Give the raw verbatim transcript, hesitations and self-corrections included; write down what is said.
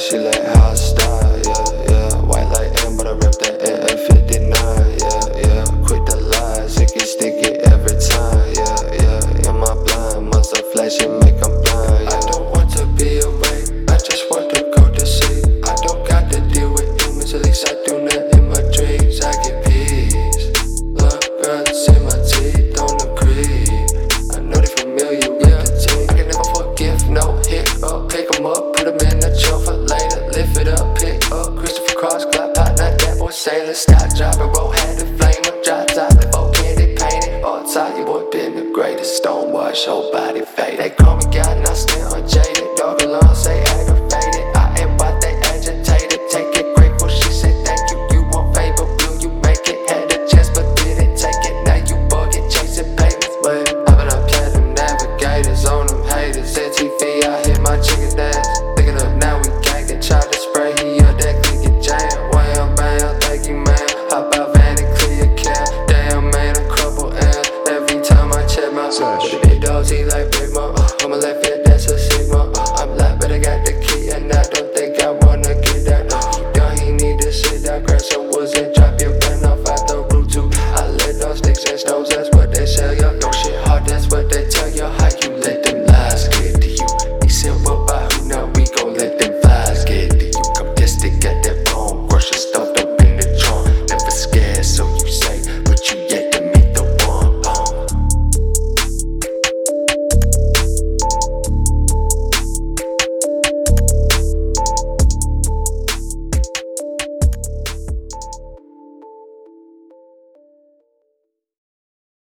she like how I style, yeah, yeah. White like M, but I rep that A F fifty-nine, yeah, yeah. Quit the lies, it get sticky every time, yeah, yeah. In my blind, muscle flashy, make 'em blind, yeah. I don't want to be away, I just want to go to sleep. I don't got to deal with humans, at least I do not in my dreams. I get peace, love brothers in my teeth, don't agree. I know they familiar with yeah. the team. I can never forgive, no hiccup. Pick 'em up, put 'em in the trunk for later. Lift it up, pick up, Christopher Cross, clap out, not that boy sailor. Stop, dropping, roll, had the flame up, drop top. The folk candy painted, all tight. Your boy been the greatest, stonewash, whole body fade. They call me God, and I still